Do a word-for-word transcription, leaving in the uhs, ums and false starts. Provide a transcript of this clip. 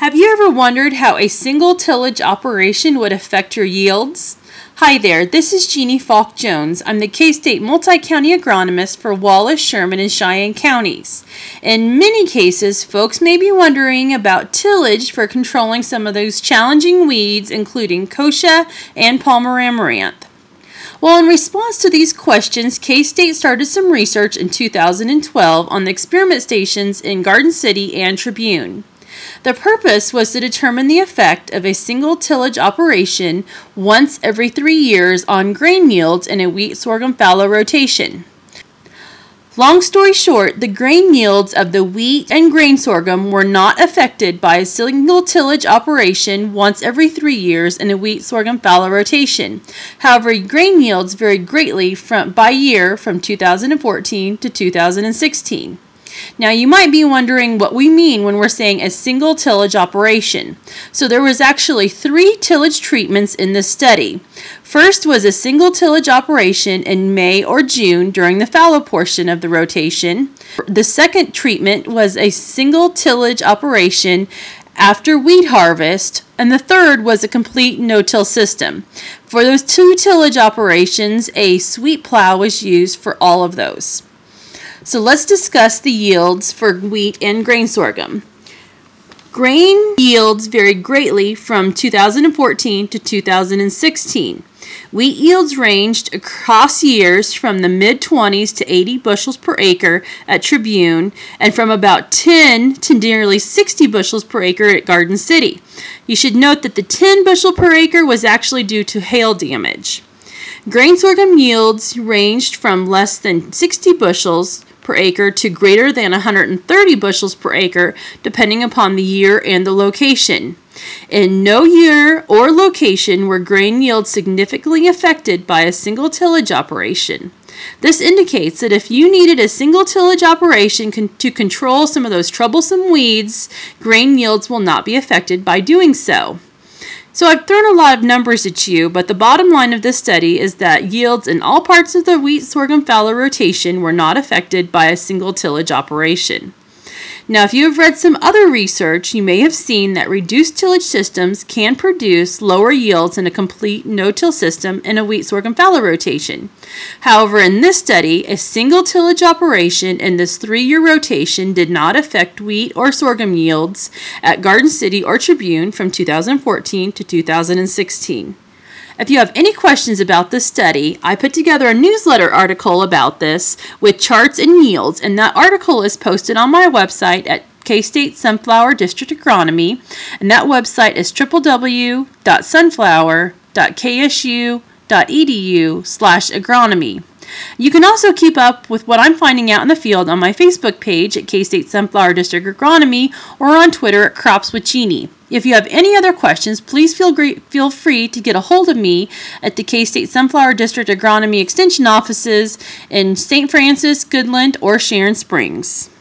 Have you ever wondered how a single tillage operation would affect your yields? Hi there, this is Jeannie Falk Jones. I'm the K-State Multi-County Agronomist for Wallace, Sherman, and Cheyenne counties. In many cases, folks may be wondering about tillage for controlling some of those challenging weeds, including kochia and Palmer amaranth. Well, in response to these questions, K-State started some research in two thousand twelve on the experiment stations in Garden City and Tribune. The purpose was to determine the effect of a single tillage operation once every three years on grain yields in a wheat sorghum fallow rotation. Long story short, the grain yields of the wheat and grain sorghum were not affected by a single tillage operation once every three years in a wheat sorghum fallow rotation. However, grain yields varied greatly from, by year from two thousand fourteen to two thousand sixteen. Now, you might be wondering what we mean when we're saying a single tillage operation. So there was actually three tillage treatments in this study. First was a single tillage operation in May or June during the fallow portion of the rotation. The second treatment was a single tillage operation after wheat harvest, and the third was a complete no-till system. For those two tillage operations, a sweep plow was used for all of those. So let's discuss the yields for wheat and grain sorghum. Grain yields varied greatly from two thousand fourteen to two thousand sixteen. Wheat yields ranged across years from the mid twenties to eighty bushels per acre at Tribune, and from about ten to nearly sixty bushels per acre at Garden City. You should note that the ten bushel per acre was actually due to hail damage. Grain sorghum yields ranged from less than sixty bushels per acre to greater than one hundred thirty bushels per acre, depending upon the year and the location. In no year or location were grain yields significantly affected by a single tillage operation. This indicates that if you needed a single tillage operation con- to control some of those troublesome weeds, grain yields will not be affected by doing so. So I've thrown a lot of numbers at you, but the bottom line of this study is that yields in all parts of the wheat sorghum fallow rotation were not affected by a single tillage operation. Now, if you have read some other research, you may have seen that reduced tillage systems can produce lower yields than a complete no-till system in a wheat sorghum fallow rotation. However, in this study, a single tillage operation in this three-year rotation did not affect wheat or sorghum yields at Garden City or Tribune from two thousand fourteen to two thousand sixteen. If you have any questions about this study, I put together a newsletter article about this with charts and yields, and that article is posted on my website at K-State Sunflower District Agronomy, and that website is w w w dot sunflower dot k s u dot e d u slash agronomy. You can also keep up with what I'm finding out in the field on my Facebook page at K-State Sunflower District Agronomy or on Twitter at Crops with Jeannie. If you have any other questions, please feel great, feel free to get a hold of me at the K-State Sunflower District Agronomy Extension offices in Saint Francis, Goodland, or Sharon Springs.